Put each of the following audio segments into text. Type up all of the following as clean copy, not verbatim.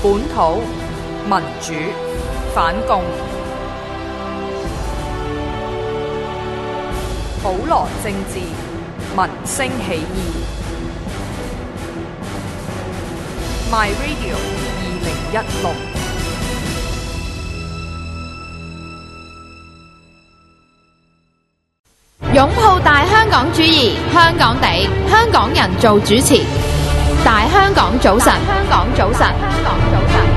本土民主反共，普羅政治民聲起義。My Radio 2016。 擁抱大香港主義，香港地，香港人做主持。大香港早晨，香港早晨，香港早晨。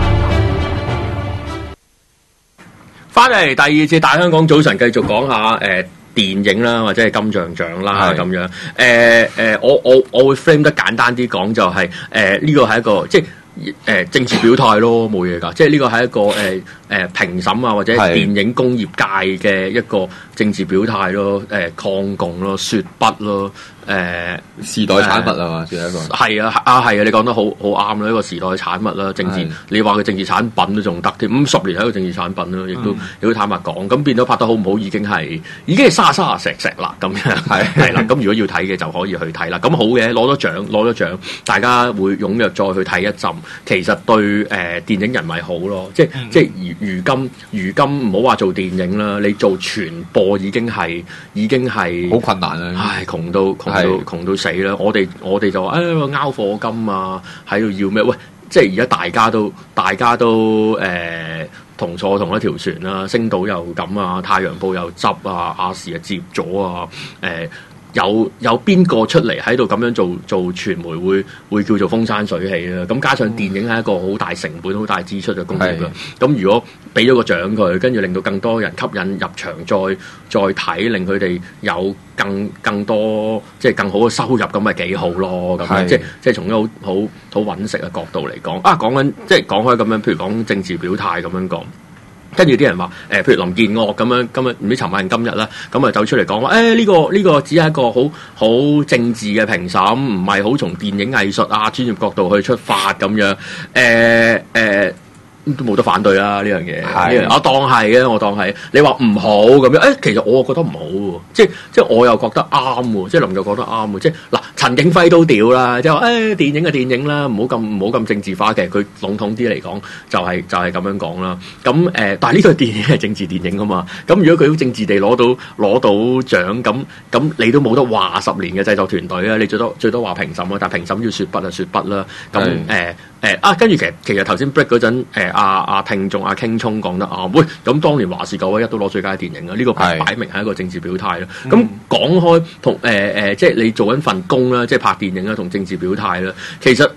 翻嚟第二節大香港早晨，繼續講下電影啦，或者係金像獎啦咁樣。我會 frame 得簡單啲講，就係呢個係一個即係政治表態咯，冇嘢㗎。即係呢個係一個評審啊，或者電影工業界嘅一個政治表態咯，抗共咯，說不咯。 時代產物啊嘛，算係一個係啊，你講得好啱啦，一個時代產物啦，政治你話佢政治產品都仲得添，50年係一個政治產品啦，亦都坦白講，咁變咗拍得好唔好已經係沙石啦咁樣，係啦，咁如果要睇嘅就可以去睇啦，咁好嘅，攞咗獎，大家會踴躍再去睇一陣，其實對電影人咪好咯，即係如今唔好話做電影啦，你做傳播已經係好困難啦，唉，窮到死啦！我哋就話拗課金啊，喺度要咩？喂，即係而家大家都同坐同一條船啦，星島又咁啊，太陽報又執啊，亞視啊接咗啊，有邊個出嚟喺度咁樣做傳媒會叫做風生水起啊？咁加上電影係一個好大成本、好大支出嘅工業啦。咁如果俾咗個獎佢，跟住令到更多人吸引入場再睇，令佢哋有更多即係更好嘅收入，咁咪幾好咯？咁即係從一個好揾食嘅角度嚟講，講緊即係講開咁樣，譬如講政治表態咁樣講。跟住啲人話譬如林建岳咁樣，今日唔知尋晚今日啦，咁啊走出嚟講話，呢個只係一個好政治嘅評審，唔係好從電影藝術啊專業角度去出發咁樣，都冇得反對啦呢樣嘢。我當係你話唔好咁樣，其實我覺得唔好喎，即係我又覺得啱喎，即係林又覺得啱喎，即係嗱陳景輝都屌啦，即係話電影嘅電影啦，唔好咁政治化嘅，佢籠統啲嚟講就係咁樣講啦。咁但係呢個電影係政治電影啊嘛，咁如果佢好政治地攞到獎，咁你都冇得話10年嘅製作團隊啊，你最多話評審啊，但係評審要說不就說不啦。咁跟住其實頭先 break 嗰陣聽眾傾聰講得啱，喂，咁當年華視911都攞最佳電影啊，呢個擺明係一個政治表態啦。咁講開同即係你做緊份工啦，即係拍電影啦，同政治表態啦。其實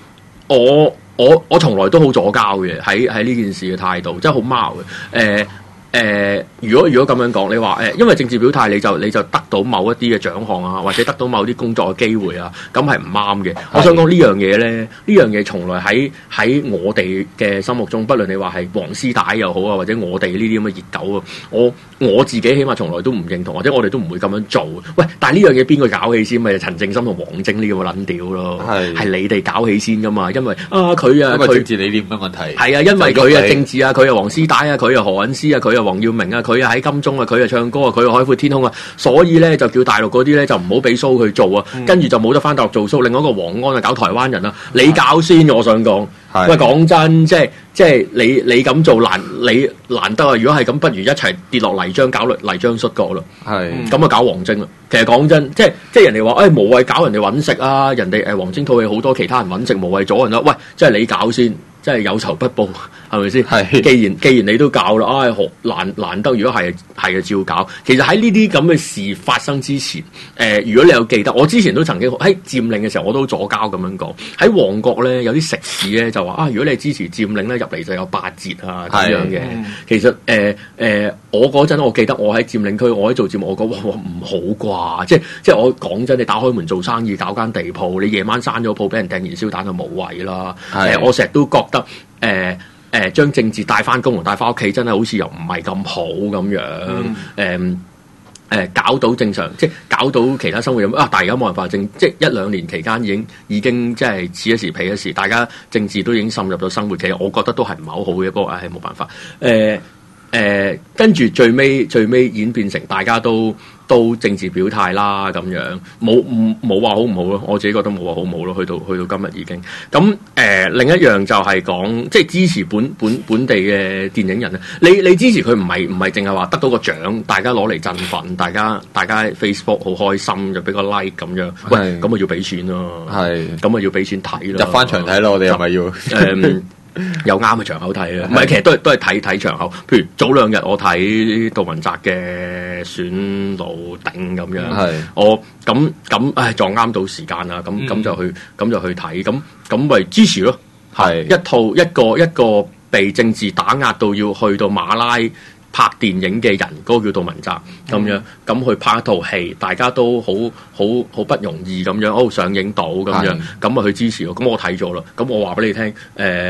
我從來都好左膠嘅，喺呢件事嘅態度，真係好貓嘅。如果咁樣講，你話因為政治表態你就得到某一啲嘅獎項啊，或者得到某啲工作嘅機會啊，咁係唔啱嘅。我想講呢樣嘢咧，呢樣嘢從來喺我哋嘅心目中，不論你話係黃絲帶又好啊，或者我哋呢啲咁嘅熱狗啊，我自己起碼從來都唔認同，或者我哋都唔會咁樣做。喂，但係呢樣嘢邊個搞起先？咪陳正深同黃晶呢個撚屌咯，係你哋搞起先噶嘛？因為佢政治理念嘅問題係啊，因為佢啊政治啊，佢啊黃絲帶啊，佢啊何韻詩啊，佢啊黃耀明啊，佢啊喺金鐘啊，佢啊唱歌啊，佢啊海闊天空啊，所以咧就叫大陸嗰啲咧就唔好俾 show 去做啊，跟住就冇得翻大陸做 show。另外一個黃安啊搞台灣人啊，你搞先，我想講。喂，講真，即係你咁做你難得啊！如果係咁，不如一齊跌落泥漿搞泥漿摔角咯。咁啊搞黃晶啦。其實講真，即係人哋話無謂搞人哋揾食啊，人哋黃晶套戲好多其他人揾食，無謂阻人啦。喂，即係你搞先。即係有仇不報，係咪先？既然你都搞啦，難得，如果係就照搞。其實喺呢啲咁嘅事發生之前，如果你有記得，我之前都曾經喺佔領嘅時候，我都左膠咁樣講。喺旺角咧，有啲食肆咧就話如果你支持佔領咧，入嚟就有8折啊咁樣嘅。其實我嗰陣我記得我喺佔領區，我喺做節目，我講哇唔好啩，即係我講真，你打開門做生意，搞間地鋪，你夜晚閂咗鋪，俾人掟燃燒彈就冇謂啦。我成日都覺得。將政治帶翻工同帶翻屋企，真係好似又唔係咁好咁樣。搞到正常，即係搞到其他生活咁但係而家冇辦法，即係1-2年期間已經即係此一時彼一時，大家政治都已經滲入咗生活。其實我覺得都係唔係好好嘅，不過係冇辦法。 跟住最尾演變成大家都政治表態啦咁樣，冇話好唔好咯，我自己覺得冇話好唔好咯，去到今日已經咁另一樣就係講即係支持本地嘅電影人咧，你支持佢唔係淨係話得到個獎，大家攞嚟振奮，大家 Facebook 好開心就俾個 like 咁樣，喂咁啊要俾錢咯，咁啊要俾錢睇咯， 入翻場睇咯，我哋係咪要？ 有啱嘅場口睇啦，唔係其實都係睇場口。譬如早兩日我睇杜汶澤嘅選路頂咁樣，我咁撞啱到時間啦，咁就去睇，咁咪支持咯。係一個被政治打壓到要去到馬拉拍電影嘅人，嗰個叫杜汶澤咁樣，咁去拍一套戲，大家都好不容易咁樣，上映到咁樣，咁啊去支持咯。咁我睇咗啦，咁我話俾你聽，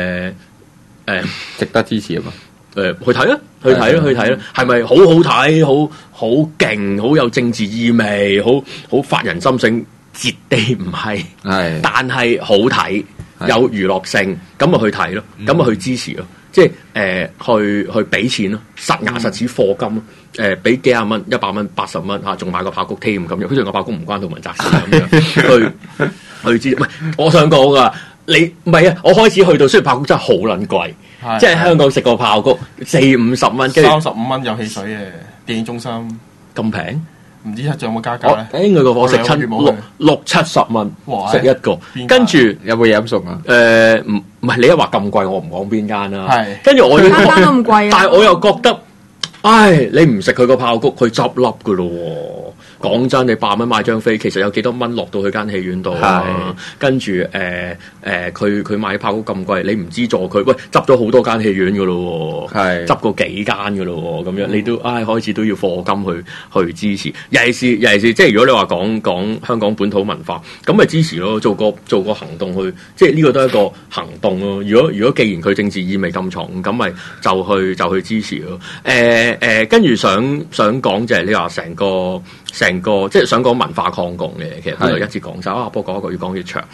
值得支持啊嘛。 去睇啦，去睇啦，係咪好好睇，好勁，好有政治意味，好發人心聲？絕對唔係，但係好睇，有娛樂性，咁啊去睇咯，咁啊去支持咯。即係去俾錢咯，實牙實齒課金咯，俾幾廿蚊、100蚊、80蚊嚇，仲買個爆谷添咁樣。好似個爆谷唔關杜汶澤事咁樣，去支。唔係，我想講噶，你唔係啊！我開始去到，雖然爆谷真係好撚貴，即係香港食個爆谷40-50蚊，跟住 35蚊有汽水嘅電影中心咁平。唔知仲有冇加價咧？ 佢個我食親60-70蚊食一個，跟住有冇嘢飲送啊？ 唔係你一話咁貴，我唔講邊間啦。 係， 跟住我間咁貴， 但係我又覺得，唉，你唔食佢個爆谷，佢執笠噶咯喎。講真，你8蚊買張飛，其實有幾多蚊落到去間戲院度啊？跟住佢買爆谷咁貴，你唔資助佢，喂，執咗好多間戲院噶咯喎，執過幾間噶咯喎，咁樣你都開始都要課金去支持，尤其是即係如果你話講香港本土文化，咁咪支持咯，做個行動去，即係呢個都係一個行動咯。如果既然佢政治意味咁重，咁咪就去支持咯。跟住想講就係你話成個即係想講文化抗共嘅，其實佢就一節講晒啊。不過講一個越講越長。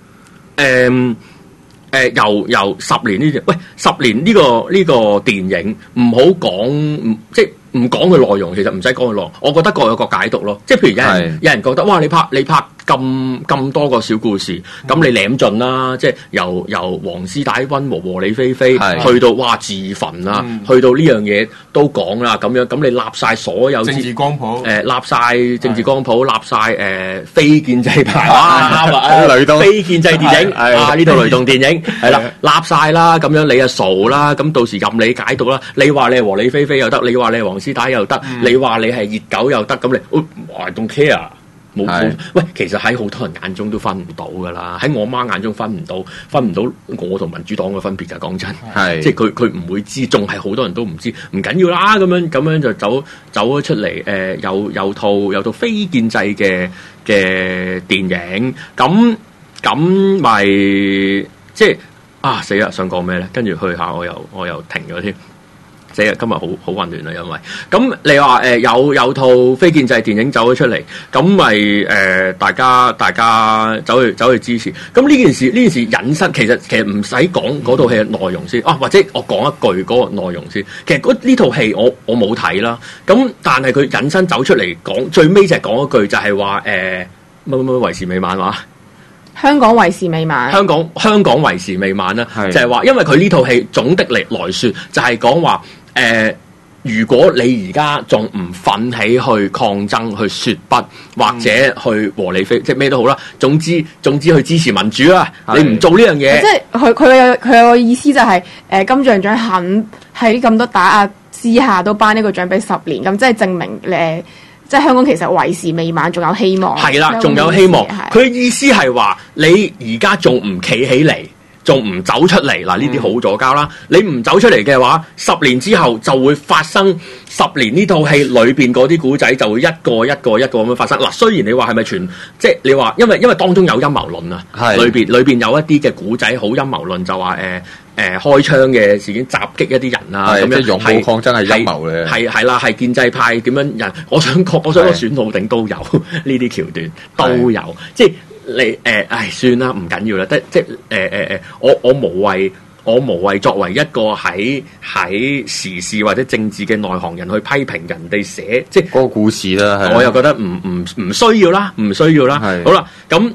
由10年呢啲，喂10年呢個電影唔好講，即係唔講佢內容，其實唔使講佢內容。我覺得各有各解讀咯。即係譬如有人覺得哇，你拍咁多個小故事，咁你舐盡啦，即係由黃絲帶溫和理非非，去到哇自焚啦，去到呢樣嘢都講啦，咁樣咁你立晒所有政治光譜， 立晒政治光譜，立晒非建制派，啱啦， 雷動非建制電影呢套雷動電影係啦，立晒啦，咁樣你啊傻啦，咁到時任你解讀啦，你話你係和理非非又得，你話你係黃絲帶又得，你話你係熱狗又得，咁你I don't care。冇喂，其實喺好多人眼中都分唔到噶啦，喺我媽眼中分唔到我同民主黨嘅分別㗎。講真，即係佢唔會知，仲係好多人都唔知，唔緊要啦。咁樣就走咗出嚟，有套非建制嘅電影，咁咪即係死啦！想講咩咧？跟住去下我又停咗添。今日好混亂啦，因為咁你話有套非建制電影走咗出嚟，咁咪大家走去支持。咁呢件事引申，其實唔使講嗰套戲嘅內容先或者我講一句嗰個內容先。其實呢套戲我冇睇啦，咁但係佢引申走出嚟講，最尾就係講一句就係話乜為時未晚話。 香港為時未晚， 香港為時未晚啦，就係話，因為佢呢套戲總的嚟來說，就係講話如果你而家仲唔奮起去抗爭、去說不，或者去和理非，即係咩都好啦，總之去支持民主啦，你唔做呢樣嘢， 即係佢有個意思就係金像獎肯喺咁多打壓之下都頒呢個獎俾10年，咁即係證明即係香港其實為時未晚，仲有希望。係啦，仲有希望。佢意思係話你而家仲唔企起嚟，仲唔走出嚟嗱？呢啲好咗交啦。你唔走出嚟嘅話，10年之後就會發生10年呢套戲裏邊嗰啲古仔就會一個咁樣發生。嗱，雖然你話係咪全即係你話，因為當中有陰謀論啊，裏邊有一啲嘅古仔好陰謀論，就話開槍嘅事件襲擊一啲人啊，咁樣即係擁護抗爭係陰謀嘅， 係啦，係建制派點樣人？我想講選路頂都有呢啲橋段都有，即係你算啦，唔緊要啦，即係我無謂我無謂作為一個喺時事或者政治嘅內行人去批評人哋寫即係嗰個故事啦， 我又覺得唔需要啦，唔需要啦。好啦，咁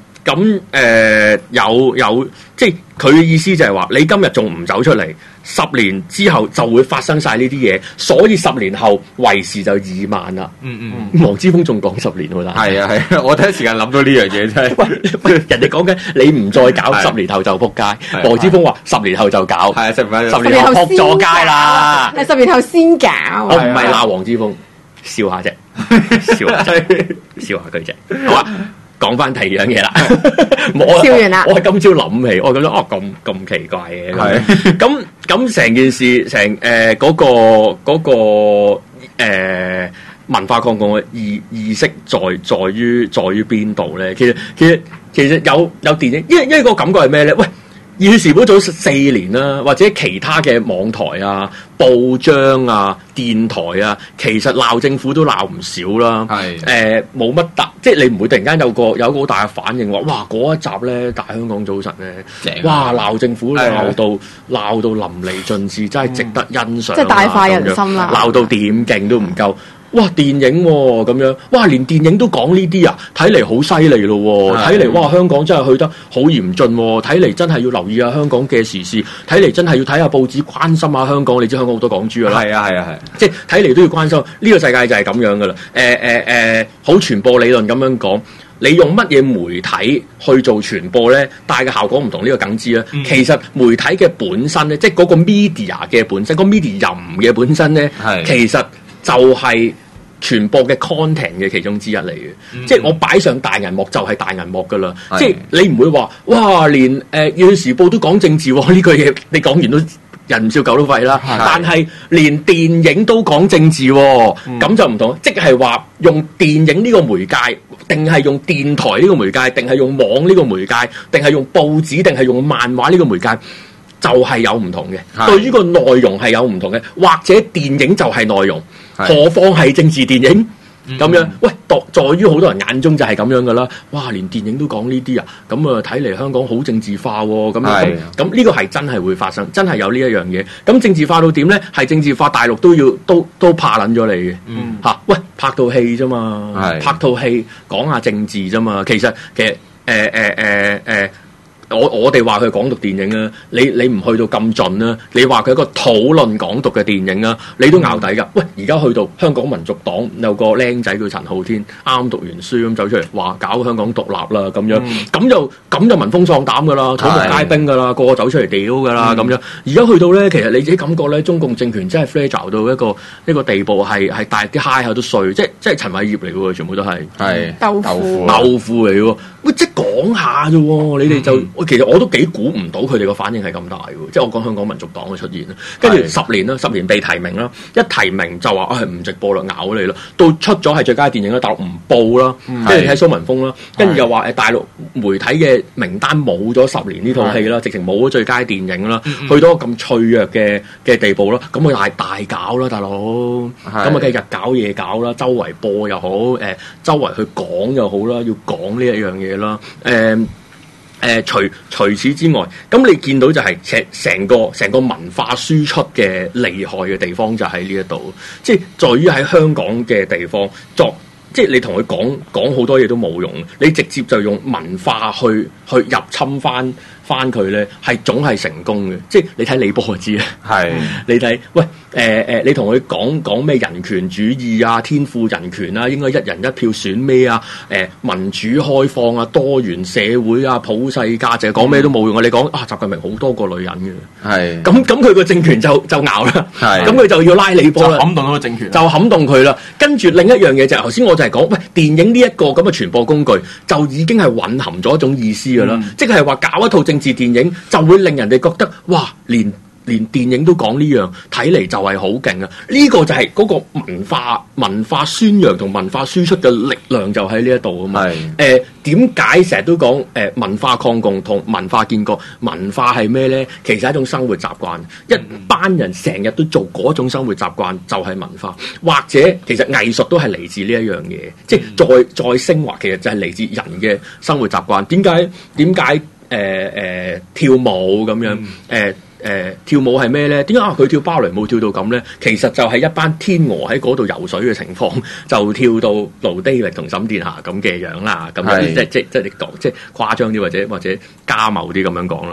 有即係佢嘅意思就係話，你今日仲唔走出嚟，10年之後就會發生晒呢啲嘢，所以10年後為時就2萬啦。黃之鋒仲講10年喎， 係啊，我第一時間諗到呢樣嘢真係。 喂，人哋講緊你唔再搞10年後就撲街，黃之鋒話10年後就搞，係啊，10年後撲咗街啦， 係10年後先搞。 我唔係鬧黃之鋒，笑下啫，笑下佢啫。好啊。講翻第二樣嘢啦， 笑完啦。 我係今朝諗起，我覺得咁奇怪嘅，咁成件事嗰個文化抗共嘅意識在於邊度咧？其實有電影，因為個感覺係咩咧？喂！《熱血時報》早4年啦，或者其他嘅網台啊、報章啊、電台啊，其實鬧政府都鬧唔少啦。冇乜即係你唔會突然間有個好大嘅反應話，哇！嗰一集咧《大香港早晨》咧，哇！鬧政府鬧到淋漓盡致，真係值得欣賞。 即係大快人心啦！ 鬧到點勁都唔夠。哇！電影喎咁樣，哇！連電影都講呢啲啊，睇嚟好犀利咯喎！睇嚟哇，香港真係去得好嚴峻喎！睇嚟真係要留意下香港嘅時事，睇嚟真係要睇下報紙，關心下香港。你知香港好多港豬㗎啦，係啊，即係睇嚟都要關心。呢個世界就係咁樣㗎啦。好傳播理論咁樣講，你用乜嘢媒體去做傳播咧？帶嘅效果唔同，呢個梗知啦。其實媒體嘅本身咧，即係嗰個 media 嘅本身，個 medium 嘅本身咧，其實就係傳播嘅 content 嘅其中之一嚟嘅，即係我擺上大銀幕就係大銀幕噶啦，即係你唔會話哇連《熱血時報》都講政治喎，呢句嘢你講完都人唔笑狗都吠啦。但係連電影都講政治喎，咁就唔同，即係話用電影呢個媒介，定係用電台呢個媒介，定係用網呢個媒介，定係用報紙，定係用漫畫呢個媒介。就係有唔同嘅，對於個內容係有唔同嘅，或者電影就係內容，何況係政治電影咁樣？喂，在於好多人眼中就係咁樣噶啦。哇，連電影都講呢啲啊，咁啊睇嚟香港好政治化喎。咁呢個係真係會發生，真係有呢一樣嘢。咁政治化到點咧？係政治化，大陸都怕撚咗你嘅。喂，拍套戲啫嘛，拍套戲講下政治啫嘛。其實我哋話佢港獨電影啊，你唔去到咁盡啦，你話佢一個討論港獨嘅電影啊，你都淆底㗎。喂，而家去到香港民族黨有個僆仔叫陳浩天，啱讀完書咁走出嚟話搞香港獨立啦咁樣，咁就聞風喪膽㗎啦，土木皆兵㗎啦，個個走出嚟屌㗎啦咁樣。而家去到咧，其實你自己感覺咧，中共政權真係 fragile 到一個地步，係大啲嗨下都碎，即係陳偉業嚟㗎喎，全部都係豆腐嚟喎。喂，即係講下啫喎，你哋就其實我都幾估唔到佢哋個反應係咁大喎，即係我講香港民族黨嘅出現啦，跟住10年被提名啦，一提名就話唔直播啦，咬你啦，到出咗係最佳電影啦，大陸唔報啦，跟住睇蘇文峰啦，跟住又話大陸媒體嘅名單冇咗10年呢套戲啦，直情冇咗最佳電影啦，去到咁脆弱嘅地步啦，咁佢大搞啦，大佬，咁啊梗係日搞夜搞啦，周圍播又好，周圍去講又好啦，要講呢一樣嘢啦，除此之外，咁你見到就係成個文化輸出嘅厲害嘅地方就喺呢一度，即係在於喺香港嘅地方即係你同佢講好多嘢都冇用，你直接就用文化去入侵翻佢咧，係總係成功嘅。即係你睇李波就知啦，你睇喂你同佢講咩人權主義啊、天賦人權啊、應該一人一票選咩啊、民主開放啊、多元社會啊、普世價值，講咩都冇用啊！你講習近平好多個女人嘅，咁佢個政權就拗啦，咁佢就要拉李波啦， 撼動嗰個政權， 就撼動佢啦。跟住另一樣嘢就係頭先我就係講，喂，電影呢一個咁嘅傳播工具就已經係蘊含咗一種意思㗎啦，即係話搞一套政治電影就會令人哋覺得哇，連電影都講呢樣，睇嚟就係好勁啊！呢個就係嗰個文化宣揚同文化輸出嘅力量就喺呢一度啊嘛。點解成日都講文化抗共同文化建國？文化係咩咧？其實係一種生活習慣，一班人成日都做嗰種生活習慣就係文化，或者其實藝術都係嚟自呢一樣嘢，即係再升華，其實就係嚟自人嘅生活習慣。點解跳舞咁樣跳舞係咩咧？點解佢跳芭蕾舞跳到咁咧？其實就係一班天鵝喺嗰度游水嘅情況，就跳到盧低力同沈殿霞咁嘅樣啦。咁樣即係你講即係誇張啲或者加謀啲咁樣講咯。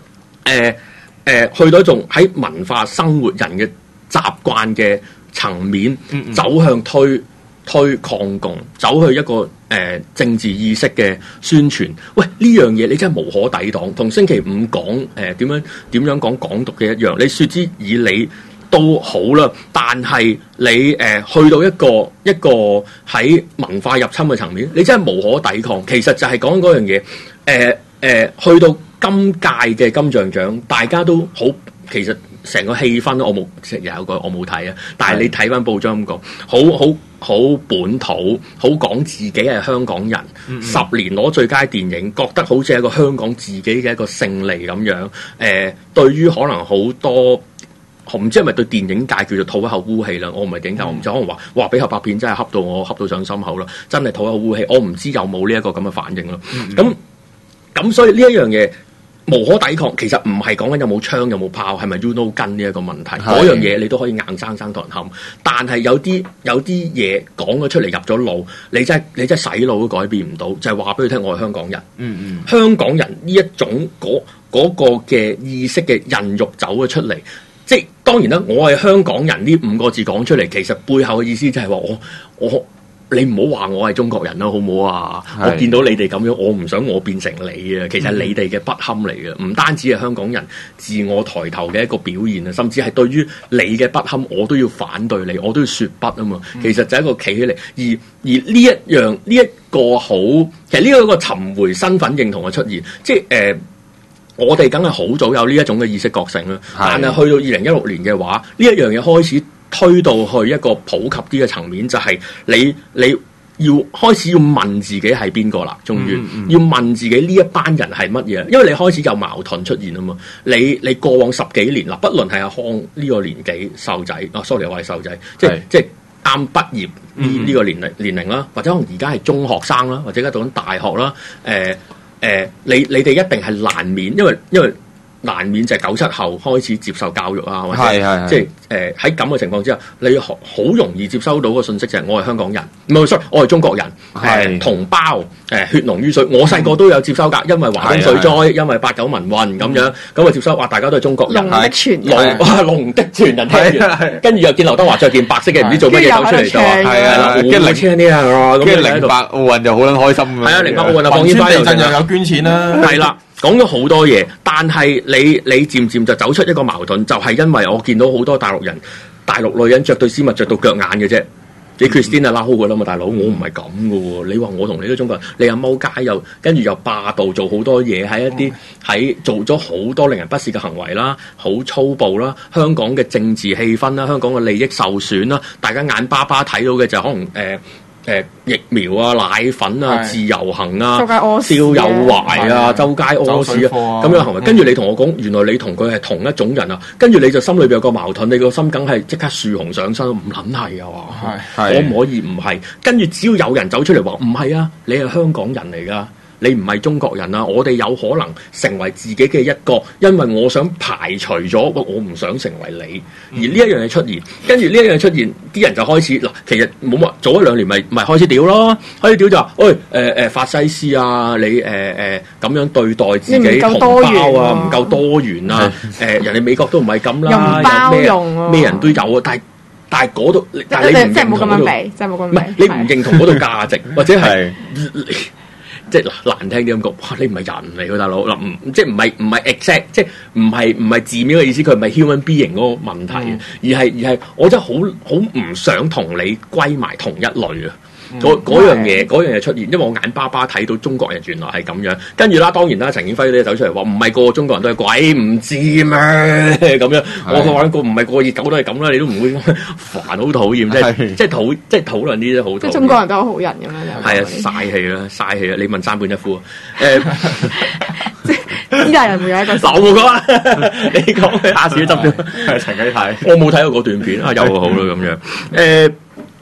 去到一種喺文化生活人嘅習慣嘅層面，走向推抗共，走去一個政治意識嘅宣傳。喂，呢樣嘢你真係無可抵擋，同星期五講點樣講港獨嘅一樣。你説之以理都好啦，但係你去到一個喺文化入侵嘅層面，你真係無可抵抗。其實就係講嗰樣嘢。去到今屆嘅金像獎，大家都好，其實成個氣氛我冇睇啊。但係你睇翻報章咁講，好本土，好講自己係香港人。10年攞最佳電影，覺得好似係一個香港自己嘅一個勝利咁樣。對於可能好多唔知係咪對電影界叫做吐一口污氣啦？我唔係電影界，我唔知可能話哇俾合拍片真係恰到上心口啦，真係吐一口污氣。我唔知有冇呢一個咁嘅反應咯。咁所以呢一樣嘢無可抵抗，其實唔係講緊有冇槍有冇炮，係咪 you know gun呢一個問題？嗰樣嘢你都可以硬生生同人冚，但係有啲嘢講咗出嚟入咗腦，你真係洗腦都改變唔到，就係話俾佢聽我係香港人。香港人呢一種嗰個嘅意識嘅孕育走咗出嚟，即係當然啦，我係香港人呢5個字講出嚟，其實背後嘅意思就係話你唔好話我係中國人啦，好唔好啊？我見到你哋咁樣，我唔想我變成你啊！其實你哋嘅不堪嚟嘅，唔單止係香港人自我抬頭嘅一個表現啊，甚至係對於你嘅不堪，我都要反對你，我都要說不啊嘛。其實就係一個企起嚟，而呢一個好，其實呢一個尋回身份認同嘅出現，即係我哋梗係好早有呢一種嘅意識覺醒啦。但係去到2016年嘅話，呢一樣嘢開始推到去一個普及啲嘅層面，就係你要開始要問自己係邊個啦，終於要問自己呢一班人係乜嘢，因為你開始有矛盾出現啊嘛。你過往10幾年啦，不論係阿康呢個年紀細仔，sorry 我係細仔，即係啱畢業呢個年齡啦，或者可能而家係中學生啦，或者而家讀緊大學啦，你哋一定係難免，因為難免就係97後開始接受教育啊，或者即係喺咁嘅情況之下，你好容易接收到個信息就係我係香港人，唔係 sorry，我係中國人，同胞，血濃於水。我細個都有接收㗎，因為華東水災，因為89民運咁樣，咁啊接收話大家都係中國人，龍的傳人聽，跟住又見劉德華着件白色嘅唔知做乜嘢走出嚟就話係啊，跟住零啲啊，跟住08奧運就好撚開心㗎，係啊08奧運啊放煙花又有捐錢啦，係啦。講咗好多嘢，但係你漸漸就走出一個矛盾，就係因為我見到好多大陸女人着對絲襪着到腳眼嘅啫。你 Christine 啊撈噶啦嘛，大佬，我唔係咁噶喎。你話我同你都中國人，你又踎街又跟住又霸道做好多嘢，喺做咗好多令人不屑嘅行為啦，好粗暴啦，香港嘅政治氣氛啦，香港嘅利益受損啦，大家眼巴巴睇到嘅就可能疫苗啊、奶粉啊、自由行啊、邵有懷啊、周街屙屎啊咁樣行為，跟住你同我講，原來你同佢係同一種人啊，跟住你就心裏邊有個矛盾，你個心梗係即刻樹紅上身，唔撚係啊嘛，可唔可以唔係？跟住只要有人走出嚟話唔係啊，你係香港人嚟㗎。你唔係中國人啊！我哋有可能成為自己嘅一個，因為我想排除咗，我唔想成為你。而呢一樣嘢出現，跟住呢一樣嘢出現，啲人就開始嗱，其實冇乜早1-2年咪開始屌咯，開始屌就話，喂法西斯啊，你咁樣對待自己同胞啊，唔夠多元啊，人哋美國都唔係咁啦， 包容咩人都有啊，但係嗰度，但係你唔認同嗰度，唔係你唔認同嗰度價值，或者係。即係難聽啲咁講，哇！你唔係人嚟㗎，大佬嗱，即係唔係 exact，即係唔係字面嘅意思，佢唔係 human being 嗰個問題，而係我真係好唔想同你歸埋同一類啊！嗰樣嘢出現，因為我眼巴巴睇到中國人原來係咁樣，跟住啦，當然啦，陳建輝咧走出嚟話唔係個個中國人都係鬼唔知咩咁樣，我話個唔係個個熱狗都係咁啦，你都唔會煩，好討厭，即係討論呢啲好討厭。即係中國人都係好人咁樣。係啊，嘥氣啦！你問山本一夫即係意大利人會有一個嗱，我冇講啊，你講佢亞視都執咗，係陳啟泰，我冇睇過嗰段片啊，有好啦咁樣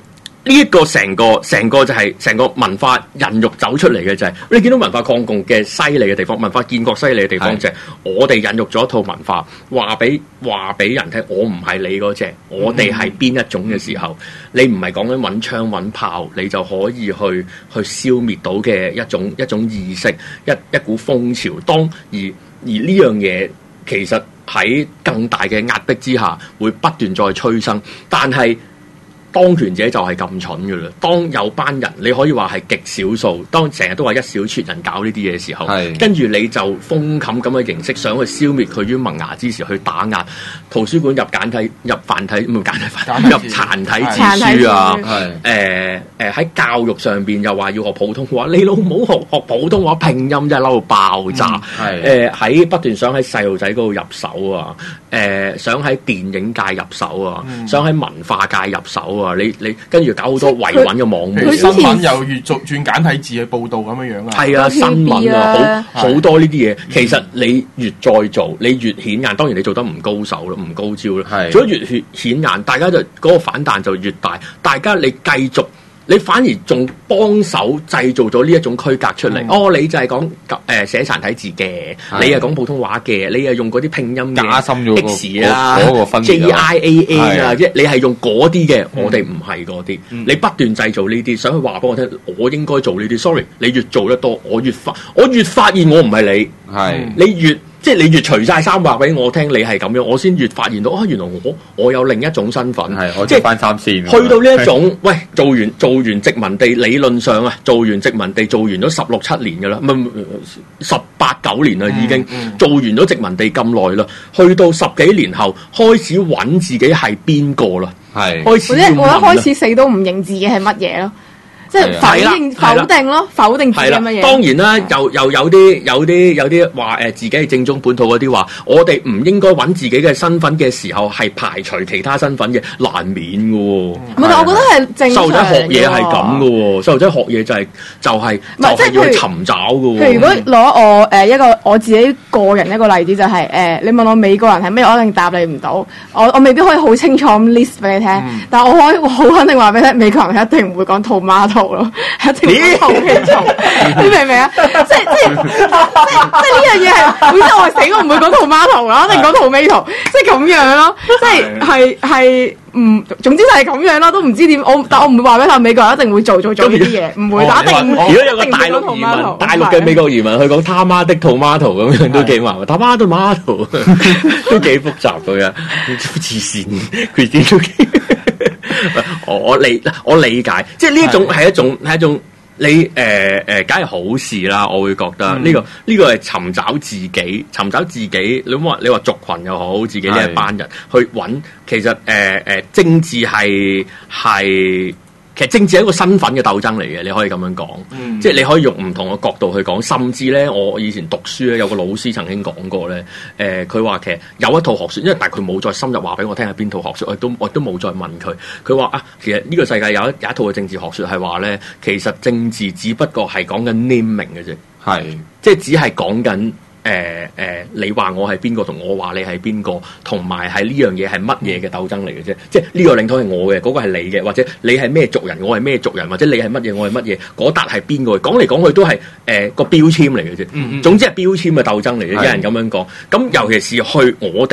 呢一個成個就係成個文化孕育走出嚟嘅就係、你見到文化抗共嘅犀利嘅地方，文化建國犀利嘅地方就係我哋孕育咗一套文化，話俾人聽，我唔係你嗰隻，我哋係邊一種嘅時候，你唔係講緊揾槍揾炮，你就可以去消滅到嘅一種意識，一股風潮。而呢樣嘢其實喺更大嘅壓迫之下，會不斷再催生，但係當權者就係咁蠢㗎啦！當有班人，你可以話係極少數，當成日都話一小撮人搞呢啲嘢嘅時候，跟住你就封冚咁嘅形式，想去消滅佢於萌芽之時，去打壓圖書館入繁體入殘體字書啊！喺教育上邊又話要學普通話，你老母學普通話拼音真係嬲到爆炸！喺不斷想喺細路仔嗰度入手啊！想喺電影界入手啊！想喺文化界入手啊！你跟住搞好多維穩嘅網媒， 新聞又越轉簡體字去報導咁樣樣啊！ 係啊，新聞啊，好多呢啲嘢。其實你越再做，你越顯眼。當然你做得唔高手啦，唔高招啦。做得越顯眼，大家就嗰個反彈就越大。大家你繼續。你反而仲幫手製造咗呢一種區隔出嚟。你就係講寫殘體字嘅，你係講普通話嘅，你係用嗰啲拼音嘅， 加深咗 X 啊、JIAA 啊，即係你係用嗰啲嘅，我哋唔係嗰啲。你不斷製造呢啲，想去話俾我聽，我應該做呢啲。Sorry， 你越做得多，我越發現我唔係你。你越除晒衫話俾我聽，你係咁樣，我先越發現到原來我有另一種身份。 我即係翻三線。 去到呢一種，喂，做完殖民地，理論上啊，做完殖民地做完咗16-17年㗎啦，唔係18-9年啦已經，做完咗殖民地咁耐啦，去到10幾年後開始揾自己係邊個啦，開始要問啦， 我一開始死都唔認自己係乜嘢咯。即係否定咯，否定自己乜嘢？ 當然啦，又有啲話自己係正宗本土嗰啲話，我哋唔應該揾自己嘅身份嘅時候係排除其他身份嘅，難免嘅喎。 唔係，我覺得係正常。細路仔學嘢係咁嘅喎，細路仔學嘢就係要去尋找嘅喎。 譬如如果攞一個我自己個人一個例子就係你問我美國人係咩，我一定答你唔到。我未必可以好清楚咁 list 俾你聽，但我可以好肯定話俾你聽，美國人一定唔會講 tomato。一定要投氣做，你明唔明啊？即係呢樣嘢係，本身我係死我唔會講 tomato 啦，一定講 tomato，即係咁樣咯，即係總之就係咁樣啦，都唔知點，但我唔會話俾佢美國人一定會做呢啲嘢，唔會打定。如果有個大陸移民，大陸嘅美國移民去講他媽的 tomato 咁樣都幾麻煩，他媽的 tomato 都幾複雜嘅，黐線，佢點都幾。我理解，即係呢一種係一種你梗係好事啦。我會覺得呢個係尋找自己。你話族群又好，自己呢一班人去揾，其實政治係。其實政治係一個身份嘅鬥爭嚟嘅，你可以咁樣講，即係你可以用唔同嘅角度去講，甚至咧，我以前讀書咧，有個老師曾經講過咧，佢話其實有一套學說，但係佢冇再深入話俾我聽係邊套學說，我都冇再問佢。佢話其實呢個世界有一套嘅政治學說係話咧，其實政治只不過係講緊 naming 嘅啫，即係只係講緊。你話我係邊個，同我話你係邊個，同埋係呢樣嘢係乜嘢嘅鬥爭嚟嘅啫。即係呢個領土係我嘅，嗰個係你嘅，或者你係咩族人，我係咩族人，或者你係乜嘢，我係乜嘢，嗰笪係邊個？講嚟講去都係個標籤嚟嘅啫。總之係標籤嘅鬥爭嚟嘅，有人咁樣講。咁尤其是去我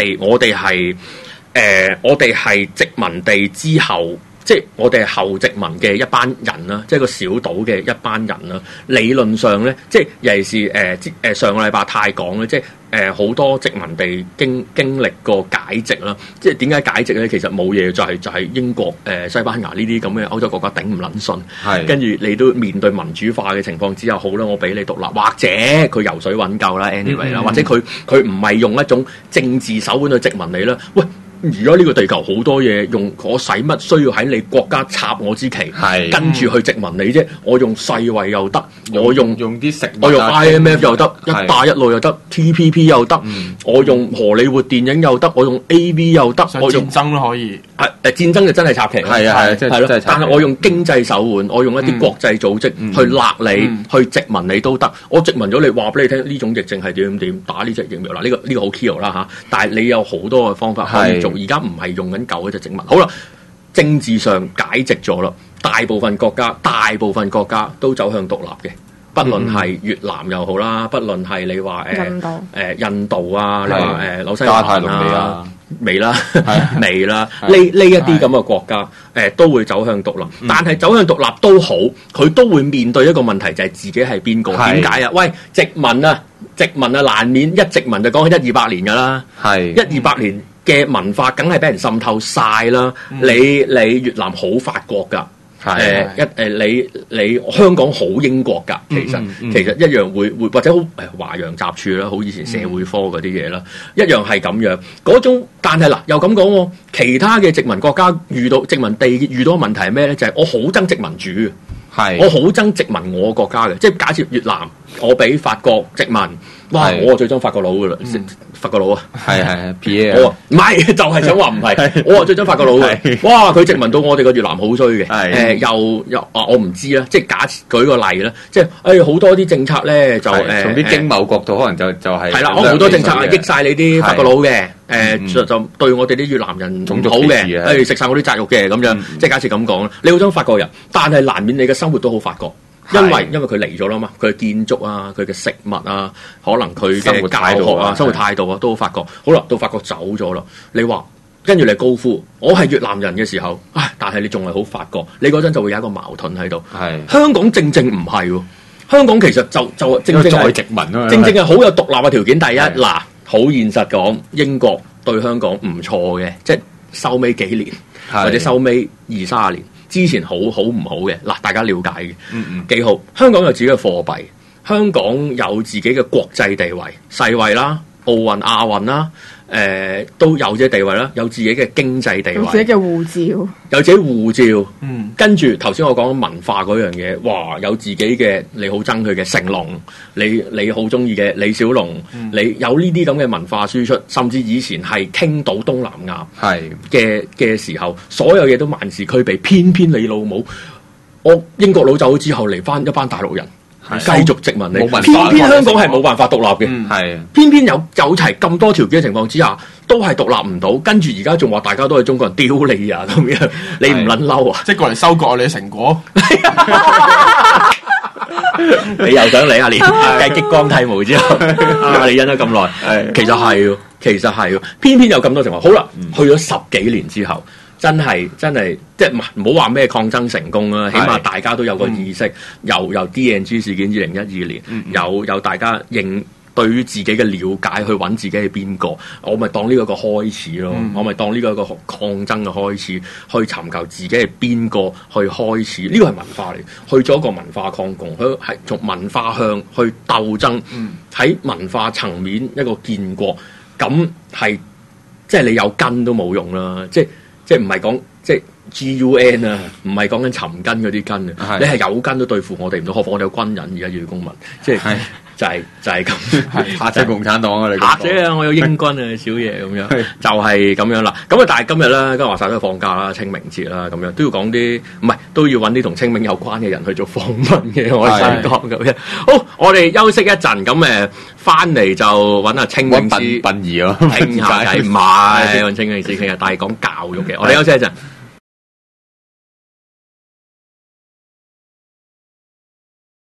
哋係殖民地之後。即係我哋係後殖民嘅一班人啦，即係個小島嘅一班人啦。理論上咧，即係尤其是上個禮拜太講咧，即係好多殖民地經歷過解殖啦。即係點解解殖咧？其實冇嘢，就係英國西班牙呢啲咁嘅歐洲國家頂唔撚順，跟住你都面對民主化嘅情況之下，好啦，我俾你獨立，或者佢游水揾夠啦 anyway 啦，或者佢唔係用一種政治手腕去殖民你啦，喂。而家呢個地球好多嘢用，我使乜需要喺你國家插我支旗，跟住去殖民你啫？我用世衛又得，我用啲食，我用 IMF 又得，一帶一路又得 ，TPP 又得，我用荷里活電影又得，我用 AV 又得，我用戰爭都可以。 戰爭就真係插旗，係咯。但係我用經濟手腕，我用一啲國際組織去勒你，去殖民你都得。我殖民咗你，話俾你聽呢種疫症係點，打呢隻疫苗嗱，呢個好 key 啦嚇。但係你有好多嘅方法可以做。而家唔係用緊舊嗰隻殖民，好啦，政治上解殖咗啦， 大部分國家都走向獨立嘅。不論係越南又好啦，不論係你話印度啊，你話紐西蘭啊，未啦，未啦，呢一啲咁嘅國家都會走向獨立，但係走向獨立都好，佢都會面對一個問題，就係自己係邊個？點解啊？喂，殖民啊，難免一殖民就講起100-200年㗎啦，係100-200年嘅文化，梗係俾人滲透晒啦。你越南好法國㗎。你香港好英國㗎，其實一樣會或者好華洋雜處啦，好以前社會科嗰啲嘢啦，一樣係咁樣嗰種。但係嗱，又咁講喎，其他嘅殖民國家殖民地遇到嘅問題係咩咧？就係我好憎殖民主，我好憎殖民我國家嘅，即係假設越南我俾法國殖民，哇！我最憎法國佬㗎啦，法國佬啊， 係 P.A. 我唔係就係想話唔係，我最憎法國佬嘅。哇！佢殖民到我哋個越南好衰嘅，又我唔知啦。即係假設舉個例啦，即係好多啲政策咧就從啲經貿角度可能就係係啦，可能好多政策係益晒你啲法國佬嘅，就對我哋啲越南人唔好嘅，食晒我啲雜肉嘅咁樣。即係假設咁講啦，你好憎法國人，但係難免你嘅生活都好法國。因為佢嚟咗啦嘛，佢嘅建築啊，佢嘅食物啊，可能佢嘅教學啊、生活態度啊，都好法國。好啦，到法國走咗啦，你話跟住你高呼我係越南人嘅時候，但係你仲係好法國，你嗰陣就會有一個矛盾喺度。香港正正唔係喎，香港其實就正正係殖民啊，正正係好有獨立嘅條件。第一嗱，好現實講，英國對香港唔錯嘅，即係收尾幾年或者收尾20-30年。之前好唔好嘅嗱，大家了解嘅幾好。香港有自己嘅貨幣，香港有自己嘅國際地位，世衛啦、奧運、亞運啦，都有自己地位啦，有自己嘅經濟地位， 有自己嘅護照， 有自己護照。跟住頭先我講文化嗰樣嘢，哇！有自己嘅你好憎佢嘅成龍，你好中意嘅李小龍，你有呢啲咁嘅文化輸出，甚至以前係傾到東南亞嘅時候，所有嘢都萬事俱備，偏偏你老母，我英國佬走咗之後嚟翻一班大陸人。繼續殖民你，偏偏香港係冇辦法獨立嘅，偏偏有齊咁多條件嘅情況之下，都係獨立唔到。跟住而家仲話大家都係中國人，丟你啊咁樣，你唔撚嬲啊？ 即係過嚟收割你嘅成果， 你又想嚟啊？連繼激光剃毛之後，你忍咗咁耐，其實係，偏偏有咁多情況。好啦，去咗10幾年之後。真係即係唔好話咩抗爭成功啦，起碼大家都有個意識，由 DNG 事件2012年，有大家對於自己嘅了解，去揾自己係邊個，我咪當呢個開始咯，我咪當呢個抗爭嘅開始，去尋求自己係邊個去開始，呢個係文化嚟，去做一個文化抗共，係從文化向去鬥爭，喺文化層面一個建國，咁係即係你有根都冇用啦，即係唔係講即係 GUN 啊，唔係講緊尋根嗰啲根啊，你係有根都對付我哋唔到，何況我哋有軍人而家要公民，即係就係咁， 嚇死共產黨啊！你嚇死啊！我有英軍啊，小爺咁樣，就係咁樣啦。咁啊，但係今日咧，今日話晒都放假啦，清明節啦，咁樣都要講啲，唔係都要揾啲同清明有關嘅人去做訪問嘅。我哋想講咁樣。好，我哋休息一陣，咁翻嚟就揾阿清明師殯儀咯， 傾下偈，唔係揾清明師傾下，但係講教育嘅。我哋休息一陣。